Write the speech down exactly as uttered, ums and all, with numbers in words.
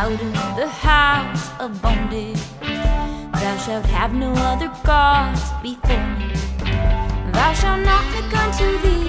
out of the house of bondage. Thou shalt have no other gods before me. Thou shalt not make unto thee